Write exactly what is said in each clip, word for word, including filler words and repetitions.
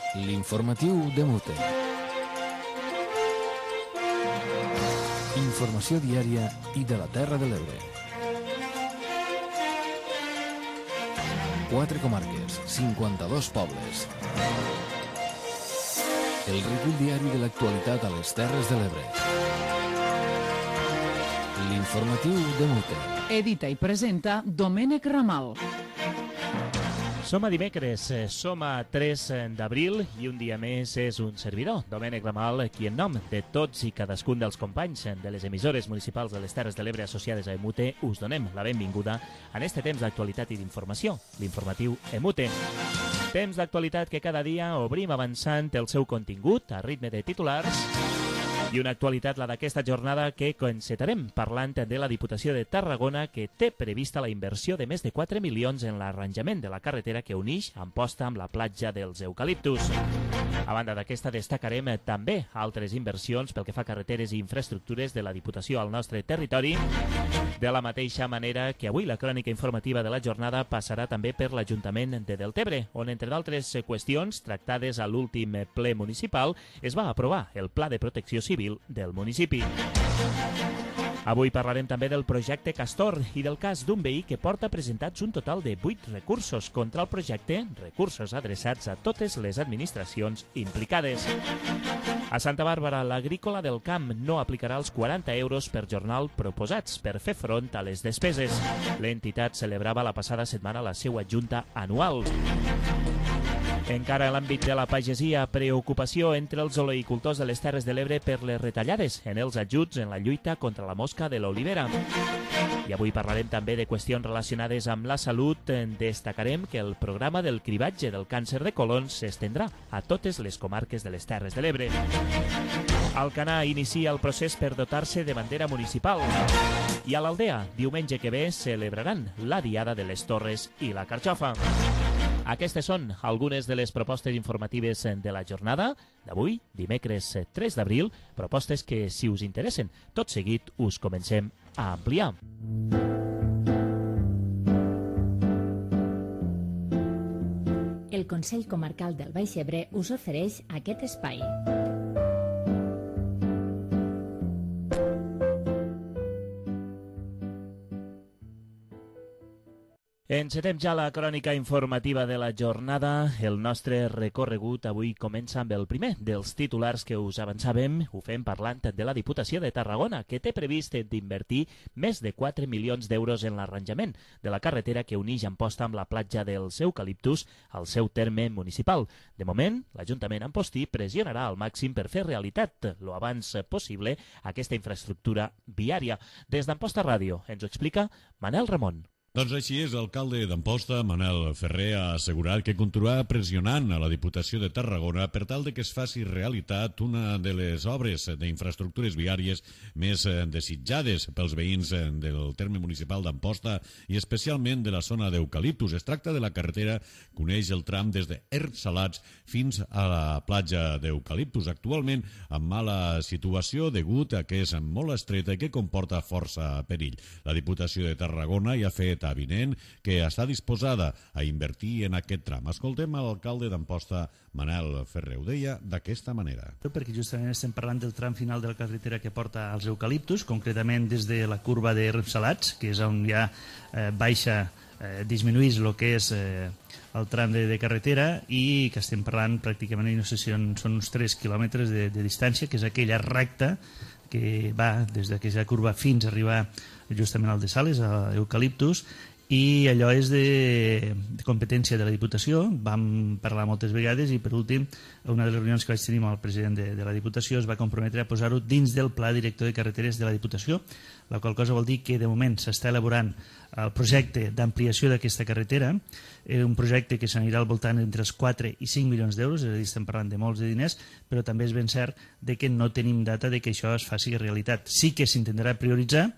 L'informatiu de Mute. Informació diària i de la Terra de l'Ebre. Quatre comarques, cinquanta-dos pobles. El recull diari de l'actualitat a les Terres de l'Ebre. L'informatiu de Mute. Edita i presenta Domènec Ramal. Som a dimecres, som a tres d'abril i un dia més és un servidor, Domènec Ramal, qui en nom de tots i cadascun dels companys de les emissores municipals de les Terres de l'Ebre associades a Emute us donem la benvinguda en este temps d'actualitat i d'informació, l'informatiu Emute. Temps d'actualitat que cada dia obrim avançant el seu contingut a ritme de titulars i una actualitat, la d'aquesta jornada, que encetarem parlant de la Diputació de Tarragona, que té prevista la inversió de més de quatre milions en l'arranjament de la carretera que uneix Amposta amb la platja dels Eucaliptus. A banda d'aquesta, destacarem també altres inversions pel que fa a carreteres i infraestructures de la Diputació al nostre territori, de la mateixa manera que avui la crònica informativa de la jornada passarà també per l'Ajuntament de Deltebre, on, entre d'altres qüestions tractades a l'últim ple municipal, es va aprovar el Pla de Protecció Civil del municipi. Avui parlarem també del projecte Castor i del cas d'un veí que porta presentats un total de vuit recursos contra el projecte, recursos adreçats a totes les administracions implicades. A Santa Bàrbara, l'Agrícola del Camp no aplicarà els quaranta euros per jornal proposats per fer front a les despeses. L'entitat celebrava la passada setmana la seva junta anual. Encara en l'àmbit de la pagesia, preocupació entre els oleïcultors de les Terres de l'Ebre per les retallades en els ajuts en la lluita contra la mosca de l'olivera. I avui parlarem també de qüestions relacionades amb la salut. Destacarem que el programa del cribatge del càncer de colons s'estendrà a totes les comarques de les Terres de l'Ebre. Alcanar inicia el procés per dotar-se de bandera municipal. I a l'Aldea, diumenge que ve, celebraran la Diada de les Torres i la Carxofa. Aquestes són algunes de les propostes informatives de la jornada d'avui, dimecres tres d'abril, propostes que, si us interessen, tot seguit us comencem a ampliar. El Consell Comarcal del Baix Ebre us ofereix aquest espai. Encetem ja la crònica informativa de la jornada. El nostre recorregut avui comença amb el primer dels titulars que us avançàvem. Ho fem parlant de la Diputació de Tarragona, que té previst d'invertir més de quatre milions d'euros en l'arranjament de la carretera que uneix Amposta amb la platja dels Eucaliptus al seu terme municipal. De moment, l'Ajuntament ampostí pressionarà al màxim per fer realitat lo abans possible aquesta infraestructura viària. Des d'Amposta Ràdio ens ho explica Manel Ramon. Doncs així és, l'alcalde d'Amposta, Manel Ferrer, ha assegurat que continuarà pressionant a la Diputació de Tarragona per tal de que es faci realitat una de les obres d'infraestructures viàries més desitjades pels veïns del terme municipal d'Amposta i especialment de la zona d'Eucaliptus. Es tracta de la carretera que uneix el tram des d'Erts Salats fins a la platja d'Eucaliptus, actualment en mala situació degut a que és molt estreta i que comporta força perill. La Diputació de Tarragona ja ha fet avinent que està disposada a invertir en aquest tram. Escoltem l'alcalde d'Amposta, Manel Ferrer. Ho deia d'aquesta manera. Perquè justament estem parlant del tram final de la carretera que porta als Eucaliptus, concretament des de la curva de Repsalats, que és on ja eh, baixa, eh, disminueix el que és eh, el tram de, de carretera, i que estem parlant pràcticament, no sé si són, són uns tres quilòmetres de, de distància, que és aquella recta que va des d'aquesta curva fins a arribar justament al de Sales, a Eucaliptus, i allò és de, de competència de la Diputació. Vam parlar moltes vegades i, per últim, una de les reunions que vaig tenir amb el president de, de la Diputació es va comprometre a posar-ho dins del Pla Director de Carreteres de la Diputació, la qual cosa vol dir que de moment s'està elaborant el projecte d'ampliació d'aquesta carretera, eh, un projecte que s'anirà al voltant entre els quatre i cinc milions d'euros, és a dir, estem parlant de molts de diners, però també és ben cert de que no tenim data de que això es faci realitat. Sí que s'intentarà prioritzar,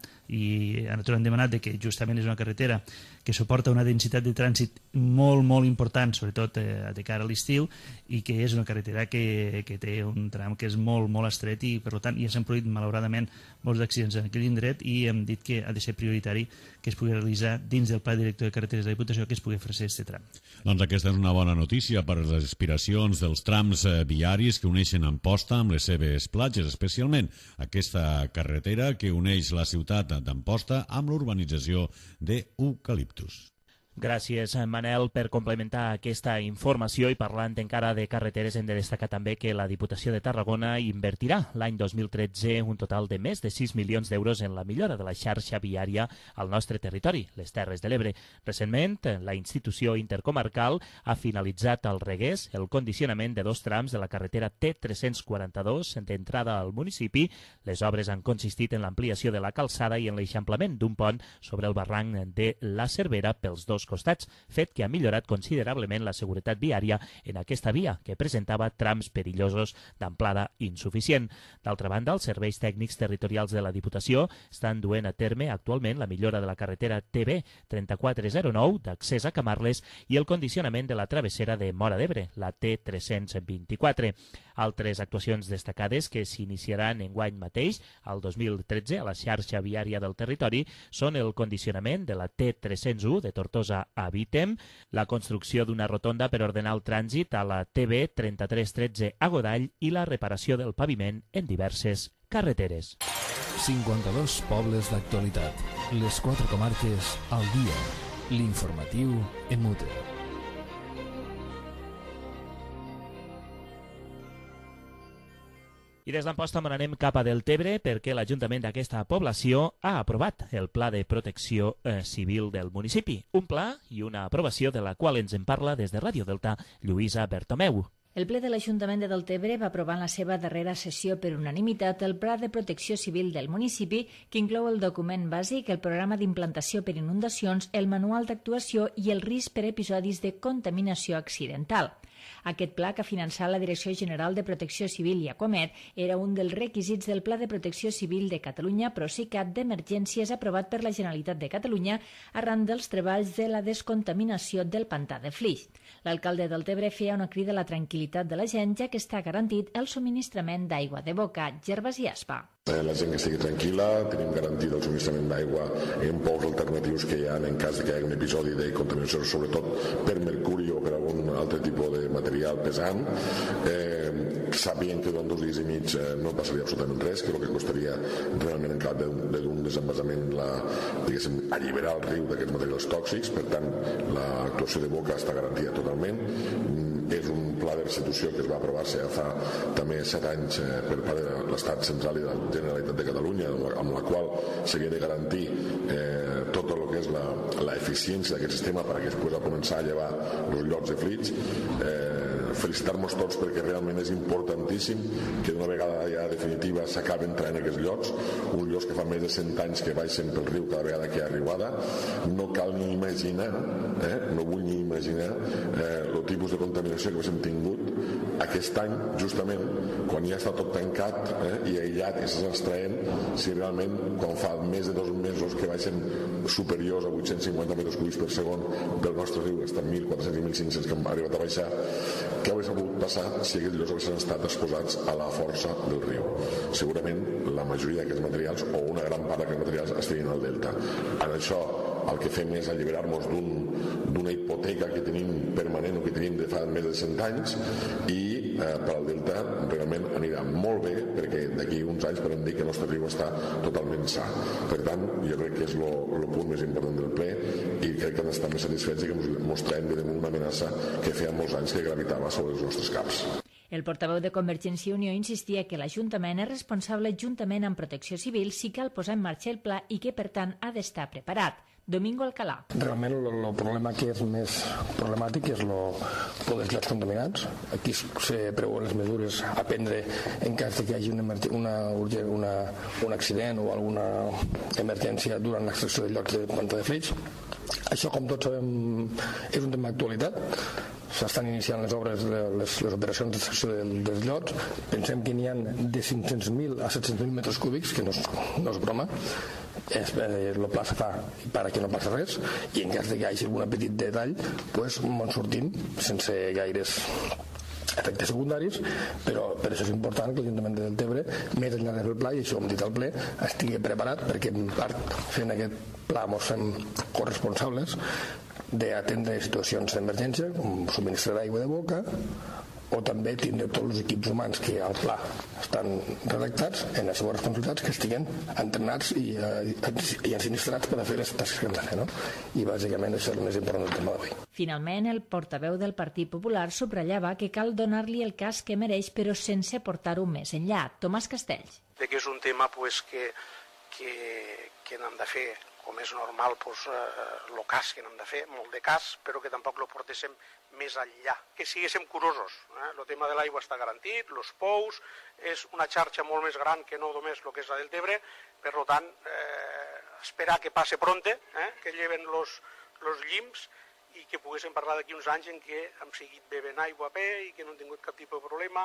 i a nosaltres hem demanat que justament és una carretera que suporta una densitat de trànsit molt, molt important, sobretot eh, de cara a l'estiu, i que és una carretera que, que té un tram que és molt, molt estret, i per tant ja s'han produït malauradament molts d'accidents en aquell indret, i hem dit que ha de ser prioritari que es pugui realitzar dins del Pla Director de Carreteres de la Diputació, que es pugui fer aquest tram. Doncs aquesta és una bona notícia per a les aspiracions dels trams viaris que uneixen Amposta amb les seves platges, especialment aquesta carretera que uneix la ciutat d'Amposta amb l'urbanització d'Eucaliptus. Gràcies, Manel, per complementar aquesta informació, i parlant encara de carreteres hem de destacar també que la Diputació de Tarragona invertirà l'any dos mil tretze un total de més de sis milions d'euros en la millora de la xarxa viària al nostre territori, les Terres de l'Ebre. Recentment, la institució intercomarcal ha finalitzat al Regués el condicionament de dos trams de la carretera T tres cents quaranta-dos d'entrada al municipi. Les obres han consistit en l'ampliació de la calçada i en l'eixamplament d'un pont sobre el barranc de la Cervera pels dos costats, fet que ha millorat considerablement la seguretat viària en aquesta via, que presentava trams perillosos d'amplada insuficient. D'altra banda, els serveis tècnics territorials de la Diputació estan duent a terme actualment la millora de la carretera T B trenta-quatre zero nou d'accés a Camarles i el condicionament de la travessera de Móra d'Ebre, la T tres cents vint-i-quatre. Altres actuacions destacades que s'iniciaran enguany mateix, al dos mil tretze, a la xarxa viària del territori, són el condicionament de la T tres cents u de Tortosa a Vítem, la construcció d'una rotonda per ordenar el trànsit a la T B trenta-tres tretze a Godall i la reparació del paviment en diverses carreteres. cinquanta-dos pobles d'actualitat. Les quatre comarques al dia. L'informatiu en mute. I des d'Amposta me n'anem cap a Deltebre perquè l'Ajuntament d'aquesta població ha aprovat el Pla de Protecció eh, Civil del municipi. Un pla i una aprovació de la qual ens en parla des de Ràdio Delta Lluïsa Bertomeu. El ple de l'Ajuntament de Deltebre va aprovar en la seva darrera sessió per unanimitat el Pla de Protecció Civil del municipi, que inclou el document bàsic, el programa d'implantació per inundacions, el manual d'actuació i el risc per episodis de contaminació accidental. Aquest pla, que ha finançat la Direcció General de Protecció Civil i Aquamed, era un dels requisits del Pla de Protecció Civil de Catalunya Procicat d'Emergències aprovat per la Generalitat de Catalunya arran dels treballs de la descontaminació del pantà de Flix. L'alcalde de Deltebre feia una crida a la tranquil·litat de la gent, ja que està garantit el subministrament d'aigua de boca. Gervasi Aspa. La gent que estigui tranquil·la, tenim garantit el subministrament d'aigua en pous alternatius que hi ha en cas que hi hagi un episodi de contaminació, sobretot per mercuri o per algun altre tipus de material pesant. Eh, sabien que durant dos dies i mig eh, no passaria absolutament res, que el que costaria realment en cap d'un desembassament la, diguéssim, alliberar el riu d'aquests materials tòxics. Per tant, l'actuació de boca està garantida totalment. És un pla de restitució que es va aprovar-se fa també set anys eh, per part de l'Estat central i de la Generalitat de Catalunya, amb la qual s'havia de garantir eh, tot el que és l'eficiència d'aquest sistema perquè es pugui començar a llevar els llocs de flix. Eh, felicitar-nos tots perquè realment és importantíssim que d'una vegada ja definitiva s'acaben traient aquests llocs, uns llocs que fa més de cent anys que baixen pel riu cada vegada que hi ha arribada. No cal ni imaginar, eh, no vull ni imaginar eh, el tipus de contaminació que hem tingut aquest any, justament quan ja està tot tancat eh, i aïllat i s'està extraient, si realment quan fa més de dos mesos que baixen superiors a vuit-cents cinquanta metres cúbics per segon del nostre riu, estan mil quatre-cents i mil cinc-cents que han arribat a baixar, què hauria pogut passar si aquests llocs haguessin estat exposats a la força del riu? Segurament la majoria d'aquests materials o una gran part d'aquests materials estarien al delta. En això el que fem és alliberar-nos d'una hipoteca que tenim permanent o que tenim de fa més de cent anys i eh, per al delta realment anirà molt bé perquè d'aquí uns anys podem dir que el nostre riu està totalment sa. Per tant, jo crec que és el punt més important del ple i crec que hem d'estar més satisfets i que mostrem de una amenaça que feia molts anys que gravitava sobre els nostres caps. El portaveu de Convergència i Unió insistia que l'Ajuntament és responsable juntament amb Protecció Civil si cal posar en marxa el pla i que, per tant, ha d'estar preparat. Domingo Alcalá. Realment el problema que és més problemàtic és el dels llocs contaminats. Aquí se preveuen les mesures a prendre en cas que hi hagi una, una, una, un accident o alguna emergència durant l'extracció de llocs de planta de flix. Això, com tots sabem, és un tema d'actualitat. S'estan iniciant les obres, les, les operacions d'extracció dels llocs. Pensem que n'hi ha de cinc-cents mil a set-cents mil metres cúbics, que no és, no és broma. Es, eh, el pla se fa perquè no passa res i en cas que hi hagi algun petit detall pues, en sortim sense gaires efectes secundaris, però per això és important que l'Ajuntament de Deltebre, més enllà del pla, i això ho hem dit al ple, estigui preparat, perquè en part fent aquest pla ens fem corresponsables d'atendre situacions d'emergència, com subministrar aigua de boca, o també tindre tots els equips humans que al pla estan redactats en les seves responsabilitats, que estiguen entrenats i, eh, i ensinistrats per a fer les tasques que hem de fer, no? I bàsicament això és el més important del tema d'avui. Finalment, el portaveu del Partit Popular subratllava que cal donar-li el cas que mereix, però sense portar-ho més enllà. Tomàs Castells. De que és un tema pues, que, que, que n'hem de fer, com és normal, pues, eh, el cas que n'hem de fer, molt de cas, però que tampoc lo portéssim més enllà, que siguéssim curosos. Eh? El tema de l'aigua està garantit, els pous, és una xarxa molt més gran que no només el que és la del Tebre, per tant, eh, esperar que passe pronte, eh? que lleven els llims i que poguéssim parlar d'aquí uns anys en què hem seguit bevent aigua bé i que no hem tingut cap tipus de problema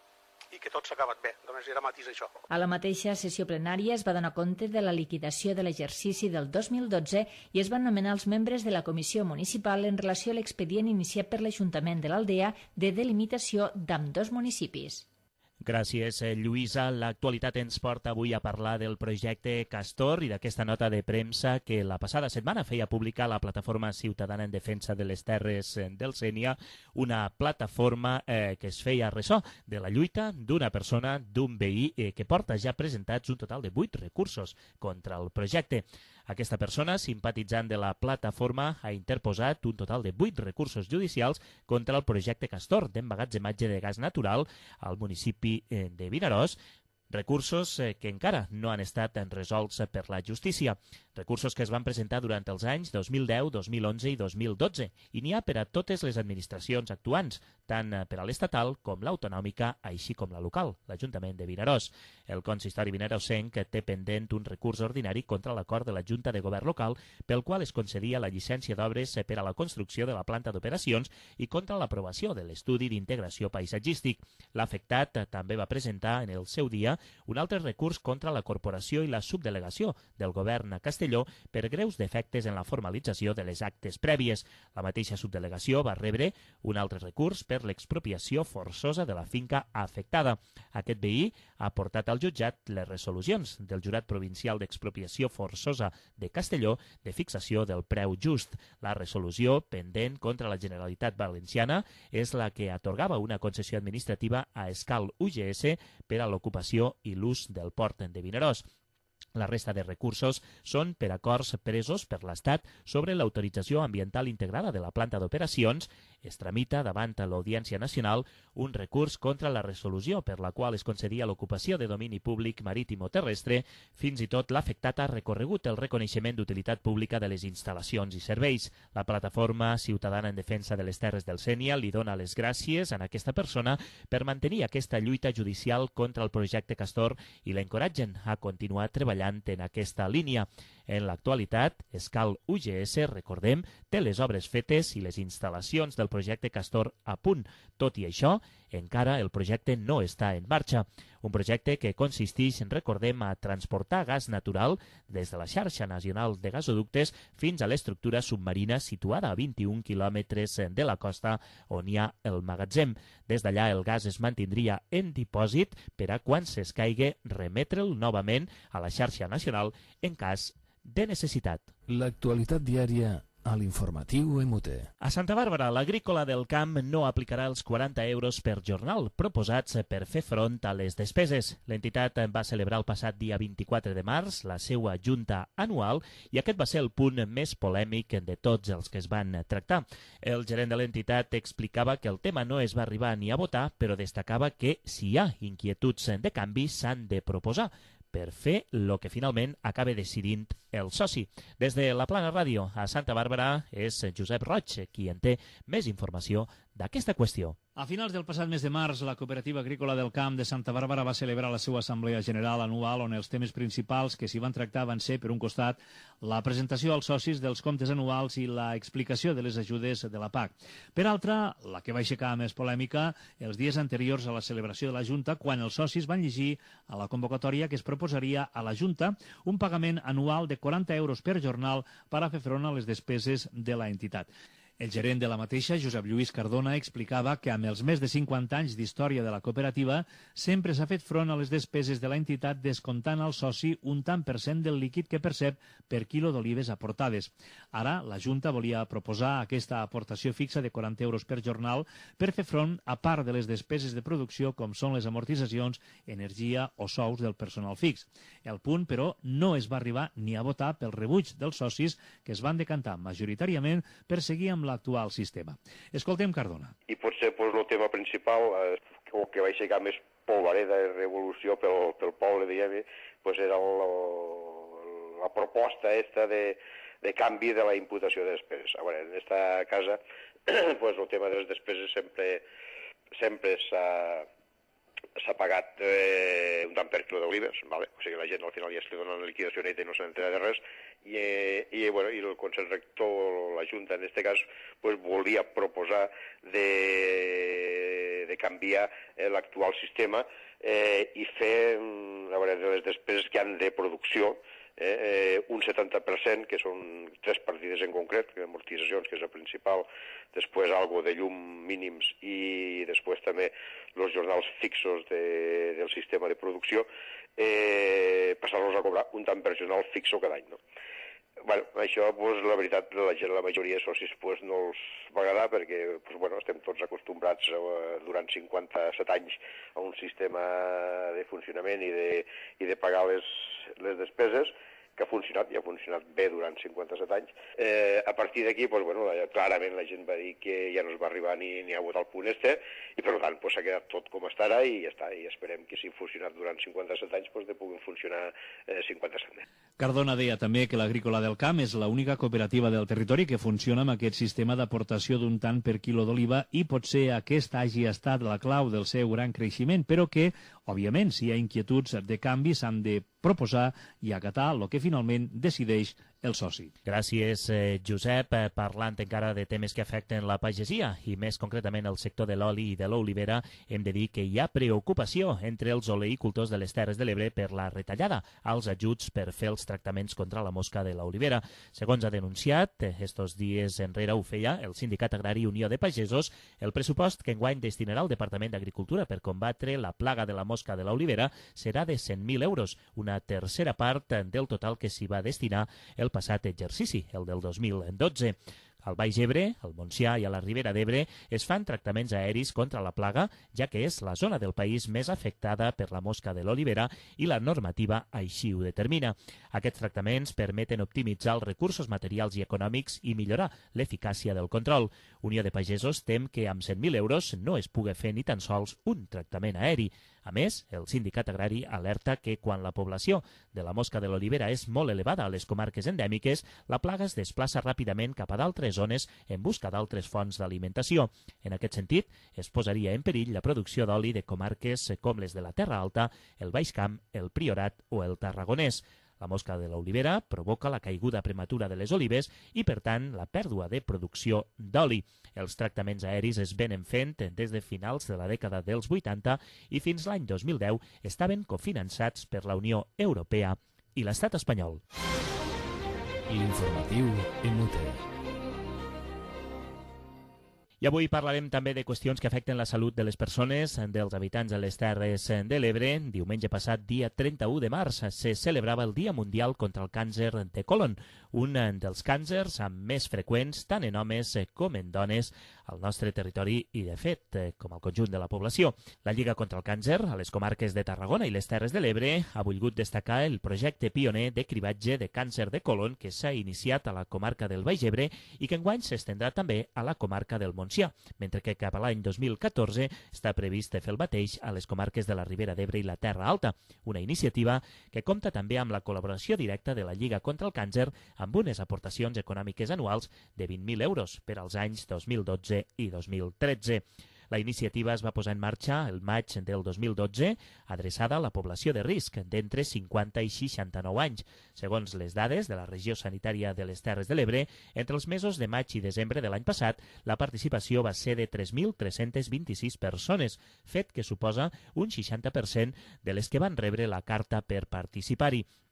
i que tot s'ha acabat bé. Només era matís això. A la mateixa sessió plenària es va donar compte de la liquidació de l'exercici del dos mil dotze i es van nomenar els membres de la comissió municipal en relació a l'expedient iniciat per l'Ajuntament de l'Aldea de delimitació d'ambdós municipis. Gràcies, Lluïsa. L'actualitat ens porta avui a parlar del projecte Castor i d'aquesta nota de premsa que la passada setmana feia publicar la Plataforma Ciutadana en Defensa de les Terres del Sénia, una plataforma eh, que es feia ressò de la lluita d'una persona, d'un veí, eh, que porta ja presentats un total de vuit recursos contra el projecte. Aquesta persona, simpatitzant de la plataforma, ha interposat un total de vuit recursos judicials contra el projecte Castor d'emmagatzematge de gas natural al municipi de Vinaròs, recursos que encara no han estat resolts per la justícia. Recursos que es van presentar durant els anys dos mil deu, dos mil onze i dos mil dotze, i n'hi ha per a totes les administracions actuants, tant per a l'estatal com l'autonòmica, així com la local, l'Ajuntament de Vinaròs. El consistori vinaròsenc té pendent un recurs ordinari contra l'acord de la Junta de Govern local pel qual es concedia la llicència d'obres per a la construcció de la planta d'operacions i contra l'aprovació de l'estudi d'integració paisatgístic. L'afectat també va presentar en el seu dia un altre recurs contra la corporació i la subdelegació del govern a Castelló per greus defectes en la formalització de les actes prèvies. La mateixa subdelegació va rebre un altre recurs per l'expropiació forçosa de la finca afectada. Aquest veí ha portat al jutjat les resolucions del Jurat Provincial d'Expropiació Forçosa de Castelló de fixació del preu just. La resolució pendent contra la Generalitat Valenciana és la que atorgava una concessió administrativa a Escal U G S per a l'ocupació i l'ús del port de Vinaròs. La resta de recursos són per acords presos per l'Estat sobre l'autorització ambiental integrada de la planta d'operacions. Es tramita davant l'Audiència Nacional un recurs contra la resolució per la qual es concedia l'ocupació de domini públic marítim o terrestre. Fins i tot l'afectat ha recorregut el reconeixement d'utilitat pública de les instal·lacions i serveis. La Plataforma Ciutadana en Defensa de les Terres del Sénia li dona les gràcies a aquesta persona per mantenir aquesta lluita judicial contra el projecte Castor i l'encoratgen a continuar treballant en aquesta línia. En l'actualitat, Escal U G S, recordem, té les obres fetes i les instal·lacions del projecte Castor a punt. Tot i això, encara el projecte no està en marxa. Un projecte que consisteix, recordem, a transportar gas natural des de la xarxa nacional de gasoductes fins a l'estructura submarina situada a vint-i-un quilòmetres de la costa on hi ha el magatzem. Des d'allà el gas es mantindria en dipòsit per a quan s'escaigui remetre'l novament a la xarxa nacional en cas de necessitat. L'actualitat diària a l'informatiu M T. A Santa Bàrbara, l'Agrícola del Camp no aplicarà els quaranta euros per jornal proposats per fer front a les despeses. L'entitat va celebrar el passat dia vint-i-quatre de març la seva junta anual i aquest va ser el punt més polèmic de tots els que es van tractar. El gerent de l'entitat explicava que el tema no es va arribar ni a votar, però destacava que si hi ha inquietuds de canvi s'han de proposar per fer el que finalment acaba decidint el soci. Des de la Plana Ràdio a Santa Bàrbara és Josep Roig qui en té més informació d'aquesta qüestió. A finals del passat mes de març, la Cooperativa Agrícola del Camp de Santa Bàrbara va celebrar la seva Assemblea General anual on els temes principals que s'hi van tractar van ser, per un costat, la presentació als socis dels comptes anuals i la explicació de les ajudes de la P A C. Per altra, la que va aixecar més polèmica, els dies anteriors a la celebració de la Junta, quan els socis van llegir a la convocatòria que es proposaria a la Junta un pagament anual de quaranta euros per jornal per a fer front a les despeses de la entitat. El gerent de la mateixa, Josep Lluís Cardona, explicava que amb els més de cinquanta anys d'història de la cooperativa sempre s'ha fet front a les despeses de l'entitat descomptant al soci un tant per cent del líquid que percep per quilo d'olives aportades. Ara, la Junta volia proposar aquesta aportació fixa de quaranta euros per jornal per fer front a part de les despeses de producció com són les amortitzacions, energia o sous del personal fix. El punt, però, no es va arribar ni a votar pel rebuig dels socis que es van decantar majoritàriament per seguir amb l'actual sistema. Escoltem Cardona. I potser pues, el tema principal, eh, el que va aixecar més polvareda i revolució pel, pel poble, diguem, pues era el, la proposta esta de, de canvi de la imputació de despeses. A veure, en aquesta casa pues, el tema de les despeses sempre, sempre s'ha s'ha pagat eh, un tant per quilo d'olives, vale? O sigui, la gent al final ja es li dona una liquidació neta i no s'entera de res, i, i, bueno, i el Consell Rector, la Junta en aquest cas, pues, volia proposar de, de canviar eh, l'actual sistema eh, i fer, a veure, de les despeses que han de producció, Eh, eh, un setanta per cent, que són tres partides en concret, que amortitzacions, que és el principal, després algo de llum mínims i després també els jornals fixos de, del sistema de producció, eh, passar-los a cobrar un tant per jornal fixo cada any. No? Bueno, això, pues, la veritat, la gent, la majoria de socis pues, no els va agradar perquè pues, bueno, estem tots acostumbrats a, durant cinquanta-set anys a un sistema de funcionament i de, i de pagar les, les despeses que ha funcionat, i ha funcionat bé durant cinquanta-set anys. Eh, a partir d'aquí, pues, bueno, clarament la gent va dir que ja no es va arribar ni, ni a votar el punt este, i per tant pues, s'ha quedat tot com està ara i ja està, i esperem que si ha funcionat durant cinquanta-set anys pues, de puguin funcionar eh, cinquanta-set. Cardona deia també que l'Agrícola del Camp és l'única cooperativa del territori que funciona amb aquest sistema d'aportació d'un tant per quilo d'oliva i potser aquesta hagi estat la clau del seu gran creixement, però que, òbviament, si hi ha inquietuds de canvi s'han de proposar i acatar el que finalment decideix el soci. Gràcies, eh, Josep. Eh, parlant encara de temes que afecten la pagesia i més concretament el sector de l'oli i de l'olivera, hem de dir que hi ha preocupació entre els oleïcultors de les Terres de l'Ebre per la retallada als ajuts per fer els tractaments contra la mosca de l'olivera. Segons ha denunciat, eh, estos dies enrere ho feia el Sindicat Agrari Unió de Pagesos, el pressupost que enguany destinarà el Departament d'Agricultura per combatre la plaga de la mosca de l'olivera serà de cent mil euros, una tercera part del total que s'hi va destinar el passat exercici, el del dos mil dotze. Al Baix Ebre, al Montsià i a la Ribera d'Ebre es fan tractaments aeris contra la plaga, ja que és la zona del país més afectada per la mosca de l'olivera i la normativa així ho determina. Aquests tractaments permeten optimitzar els recursos materials i econòmics i millorar l'eficàcia del control. Unió de Pagesos tem que amb cent mil euros no es pugui fer ni tan sols un tractament aeri. A més, el sindicat agrari alerta que quan la població de la mosca de l'olivera és molt elevada a les comarques endèmiques, la plaga es desplaça ràpidament cap a d'altres zones en busca d'altres fonts d'alimentació. En aquest sentit, es posaria en perill la producció d'oli de comarques com les de la Terra Alta, el Baix Camp, el Priorat o el Tarragonès. La mosca de l'olivera provoca la caiguda prematura de les olives i, per tant, la pèrdua de producció d'oli. Els tractaments aeris es venen fent des de finals de la dècada dels vuitanta i fins l'any dos mil deu estaven cofinançats per la Unió Europea i l'Estat espanyol. L'informatiu en Mute. I avui parlarem també de qüestions que afecten la salut de les persones, dels habitants de les Terres de l'Ebre. Diumenge passat, dia trenta-u de març, se celebrava el Dia Mundial contra el Càncer de Colon, un dels càncers amb més freqüents tant en homes com en dones al nostre territori i, de fet, com al conjunt de la població. La Lliga contra el Càncer a les comarques de Tarragona i les Terres de l'Ebre ha volgut destacar el projecte pioner de cribatge de càncer de colon que s'ha iniciat a la comarca del Baix Ebre i que enguany s'estendrà també a la comarca del Montsià, mentre que cap a l'any dos mil catorze està previst fer el mateix a les comarques de la Ribera d'Ebre i la Terra Alta, una iniciativa que compta també amb la col·laboració directa de la Lliga contra el Càncer amb unes aportacions econòmiques anuals de vint mil euros per als anys dos mil dotze i dos mil tretze. La iniciativa es va posar en marxa el maig del dos mil dotze, adreçada a la població de risc d'entre cinquanta i seixanta-nou anys. Segons les dades de la regió sanitària de les Terres de l'Ebre, entre els mesos de maig i desembre de l'any passat, la participació va ser de tres mil tres-cents vint-i-sis persones, fet que suposa un seixanta per cent de les que van rebre la carta per participar-hi.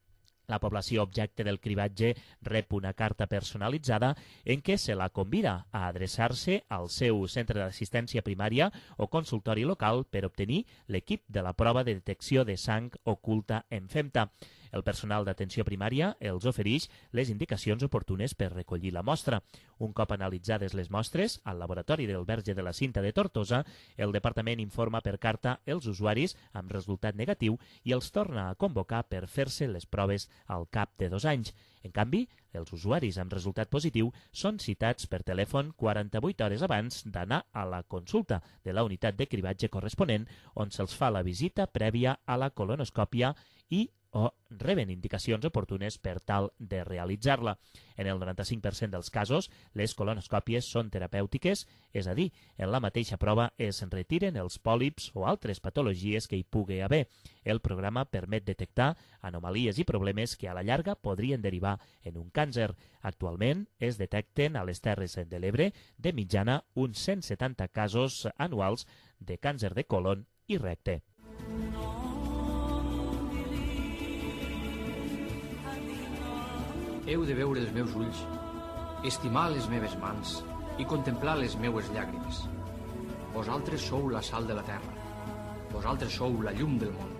La població objecte del cribatge rep una carta personalitzada en què se la convida a adreçar-se al seu centre d'assistència primària o consultori local per obtenir l'equip de la prova de detecció de sang oculta en femta. El personal d'atenció primària els ofereix les indicacions oportunes per recollir la mostra. Un cop analitzades les mostres, al laboratori del Verge de la Cinta de Tortosa, el departament informa per carta els usuaris amb resultat negatiu i els torna a convocar per fer-se les proves al cap de dos anys. En canvi, els usuaris amb resultat positiu són citats per telèfon quaranta-vuit hores abans d'anar a la consulta de la unitat de cribatge corresponent, on se'ls fa la visita prèvia a la colonoscòpia i o reben indicacions oportunes per tal de realitzar-la. En el noranta-cinc per cent dels casos, les colonoscòpies són terapèutiques, és a dir, en la mateixa prova es retiren els pòlips o altres patologies que hi pugui haver. El programa permet detectar anomalies i problemes que a la llarga podrien derivar en un càncer. Actualment es detecten a les Terres de l'Ebre de mitjana uns cent setanta casos anuals de càncer de colon i recte. Heu de veure els meus ulls, estimar les meves mans i contemplar les meues llàgrimes. Vosaltres sou la sal de la terra. Vosaltres sou la llum del món.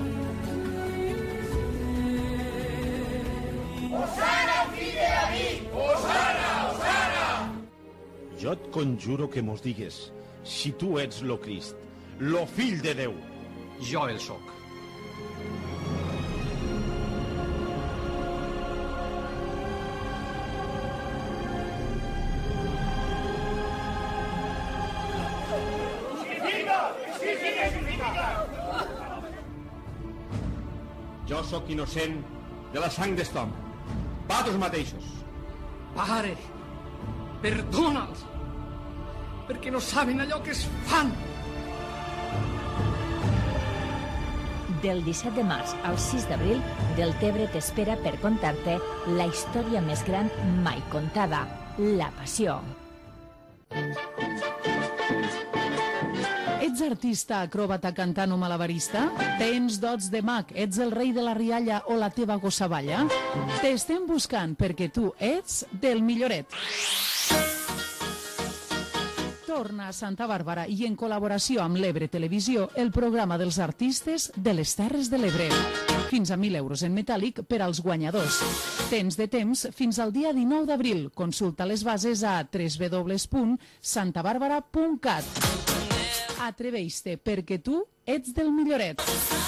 Osana, fill de David! Osana, Osana! Jo et conjuro que mos digues si tu ets lo Crist, lo fill de Déu. Jo el soc. Jo sóc innocent de la sang d'este home. Patos mateixos. Pare, perdona'ls, perquè no saben allò que es fan. Del disset de març al sis d'abril, Deltebre t'espera per contar-te la història més gran mai contada, la Passió. Ets artista, acròbata, cantant o malabarista? Tens dots de mag, ets el rei de la rialla o la teva gossavalla? T'estem buscant perquè tu ets del milloret. Torna a Santa Bàrbara i en col·laboració amb l'Ebre Televisió el programa dels artistes de les Terres de l'Ebre. Fins a mil euros en metàl·lic per als guanyadors. Tens de temps fins al dia dinou d'abril. Consulta les bases a w w w punt santa bàrbara punt cat. Atreveix-te perquè tu ets del milloret.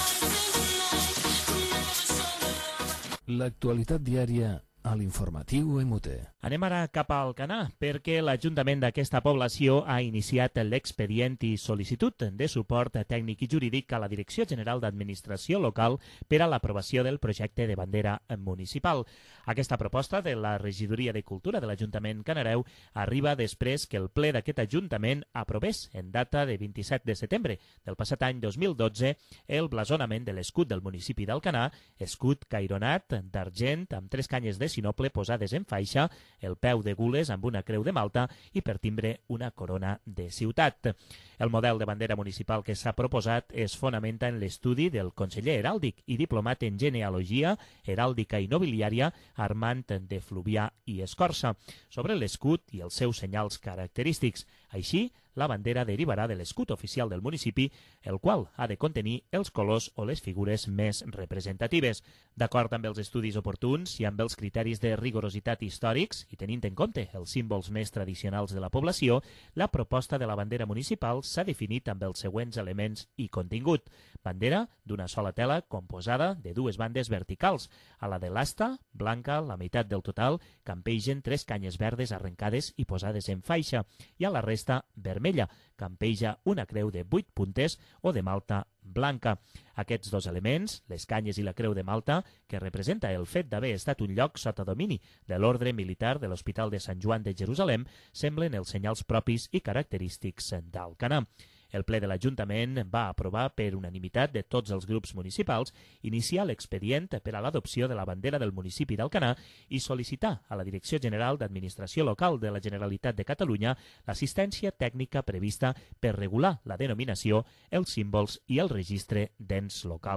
L'actualitat diària a l'informatiu M U T. Anem ara cap a Alcanar, perquè l'Ajuntament d'aquesta població ha iniciat l'expedient i sol·licitud de suport tècnic i jurídic a la Direcció General d'Administració Local per a l'aprovació del projecte de bandera municipal. Aquesta proposta de la Regidoria de Cultura de l'Ajuntament Canareu arriba després que el ple d'aquest Ajuntament aprovés en data de vint-i-set de setembre del passat any dos mil dotze el blasonament de l'escut del municipi d'Alcanar, escut caironat d'argent amb tres canyes de sinople posades en faixa, el peu de gules amb una creu de Malta i per timbre una corona de ciutat. El model de bandera municipal que s'ha proposat es fonamenta en l'estudi del conseller heràldic i diplomat en genealogia, heràldica i nobiliària Armand de Fluvià i Escorça, sobre l'escut i els seus senyals característics. Així, la bandera derivarà de l'escut oficial del municipi, el qual ha de contenir els colors o les figures més representatives. D'acord amb els estudis oportuns i amb els criteris de rigorositat històrics i tenint en compte els símbols més tradicionals de la població, la proposta de la bandera municipal s'ha definit amb els següents elements i contingut. Bandera d'una sola tela composada de dues bandes verticals. A la de l'asta, blanca, la meitat del total, campegen tres canyes verdes arrencades i posades en faixa, i a la resta vermella, campeja una creu de vuit puntes o de malta blanca. Aquests dos elements, les canyes i la creu de Malta, que representa el fet d'haver estat un lloc sota domini de l'ordre militar de l'Hospital de Sant Joan de Jerusalem, semblen els senyals propis i característics d'Alcanar. El ple de l'Ajuntament va aprovar per unanimitat de tots els grups municipals iniciar l'expedient per a l'adopció de la bandera del municipi d'Alcanar i sol·licitar a la Direcció General d'Administració Local de la Generalitat de Catalunya l'assistència tècnica prevista per regular la denominació, els símbols i el registre d'ens locals.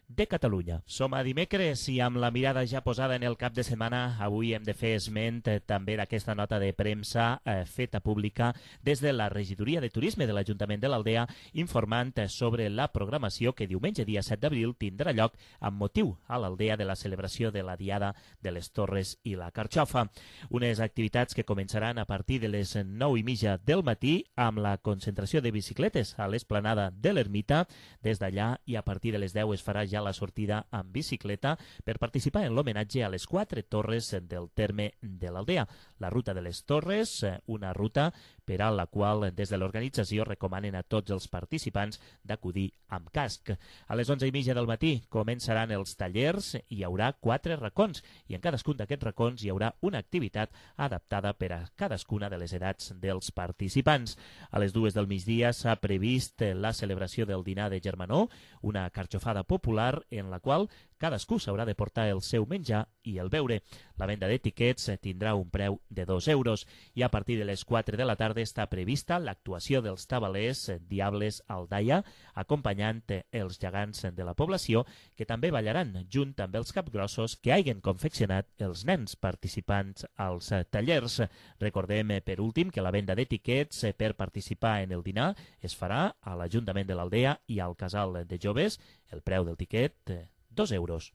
de Catalunya. Som a dimecres i amb la mirada ja posada en el cap de setmana, avui hem de fer esment eh, també d'aquesta nota de premsa eh, feta pública des de la Regidoria de Turisme de l'Ajuntament de l'Aldea, informant eh, sobre la programació que diumenge dia set d'abril tindrà lloc amb motiu a l'Aldea de la celebració de la Diada de les Torres i la Carxofa. Unes activitats que començaran a partir de les nou i mitja del matí amb la concentració de bicicletes a l'esplanada de l'Ermita. Des d'allà i a partir de les deu es farà ja la sortida amb bicicleta per participar en l'homenatge a les quatre torres del terme de l'Aldea. La ruta de les Torres, una ruta per a la qual des de l'organització recomanen a tots els participants d'acudir amb casc. A les onze i mitja del matí començaran els tallers, hi haurà quatre racons i en cadascun d'aquests racons hi haurà una activitat adaptada per a cadascuna de les edats dels participants. A les dues del migdia s'ha previst la celebració del dinar de germanor, una carxofada popular en la qual cadascú s'haurà de portar el seu menjar i el beure. La venda d'etiquets tindrà un preu de dos euros i a partir de les quatre de la tarda està prevista l'actuació dels tabalers Diables Aldaia, acompanyant els gegants de la població, que també ballaran junt amb els capgrossos que hagin confeccionat els nens participants als tallers. Recordem, per últim, que la venda d'etiquets per participar en el dinar es farà a l'Ajuntament de l'Aldea i al Casal de Joves. El preu del tiquet, dos euros.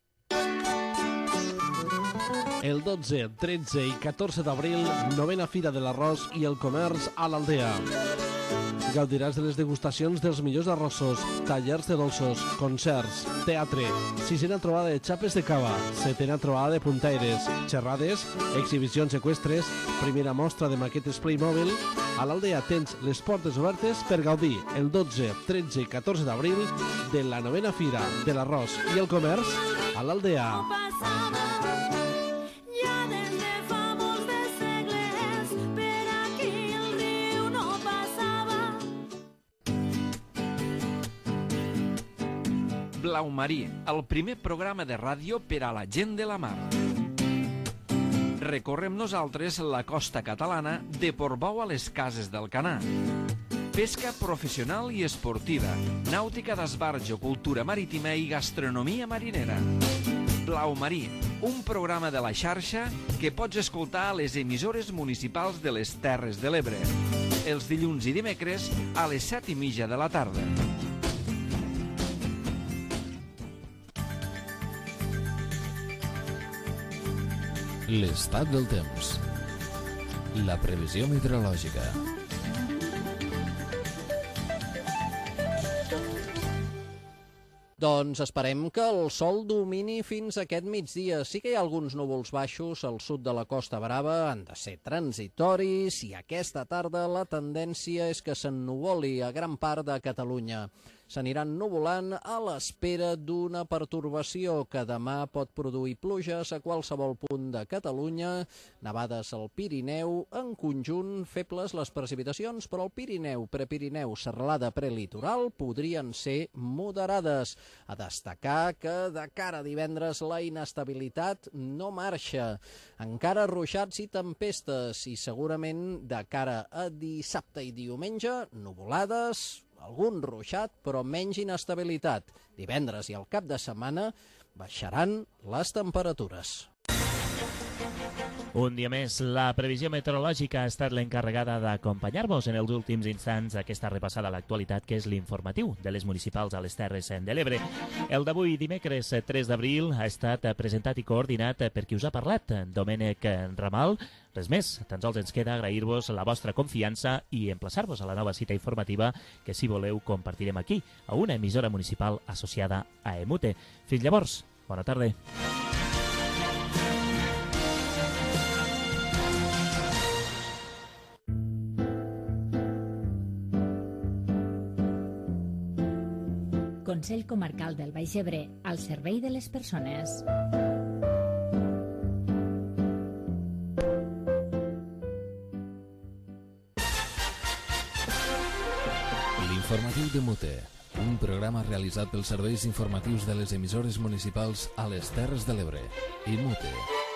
El dotze, tretze i catorze d'abril, novena Fira de l'Arròs i el Comerç a l'Aldea. Gaudiràs de les degustacions dels millors arrossos, tallers de dolços, concerts, teatre, sisena trobada de xapes de cava, setena trobada de puntaires, xerrades, exhibicions eqüestres, primera mostra de maquetes Playmobil. A l'Aldea tens les portes obertes per gaudir el dotze, tretze i catorze d'abril de la novena Fira de l'Arròs i el Comerç a l'Aldea. Blau Marí, el primer programa de ràdio per a la gent de la mar. Recorrem nosaltres la costa catalana de Portbou a les Cases del Canà. Pesca professional i esportiva, nàutica d'esbarjo, cultura marítima i gastronomia marinera. Blau Marí, un programa de la xarxa que pots escoltar a les emissores municipals de les Terres de l'Ebre. Els dilluns i dimecres a les set i mitja de la tarda. L'estat del temps. La previsió meteorològica. Doncs esperem que el sol domini fins a aquest migdia. Sí que hi ha alguns núvols baixos al sud de la Costa Brava, han de ser transitoris i aquesta tarda la tendència és que s'ennuvoli a gran part de Catalunya. S'aniran nuvolant a l'espera d'una pertorbació que demà pot produir pluges a qualsevol punt de Catalunya, nevades al Pirineu, en conjunt febles les precipitacions, però al Pirineu, Prepirineu, Serralada, Prelitoral podrien ser moderades. A destacar que de cara a divendres la inestabilitat no marxa. Encara ruixats i tempestes i segurament de cara a dissabte i diumenge, nuvolades, algun ruixat, però menys inestabilitat. Divendres i al cap de setmana baixaran les temperatures. Un dia més, la previsió meteorològica ha estat l'encarregada d'acompanyar-vos en els últims instants aquesta repassada a l'actualitat, que és l'informatiu de les municipals a les Terres de l'Ebre. El d'avui, dimecres tres d'abril, ha estat presentat i coordinat per qui us ha parlat, Domènec Ramal. Res més, tan sols ens queda agrair-vos la vostra confiança i emplaçar-vos a la nova cita informativa que, si voleu, compartirem aquí, a una emissora municipal associada a EMUTE. Fins llavors, bona tarda. Consell Comarcal del Baix Ebre, al servei de les persones. L'informatiu de Mute, un programa realitzat pels serveis informatius de les emissores municipals a les Terres de l'Ebre. I Mute.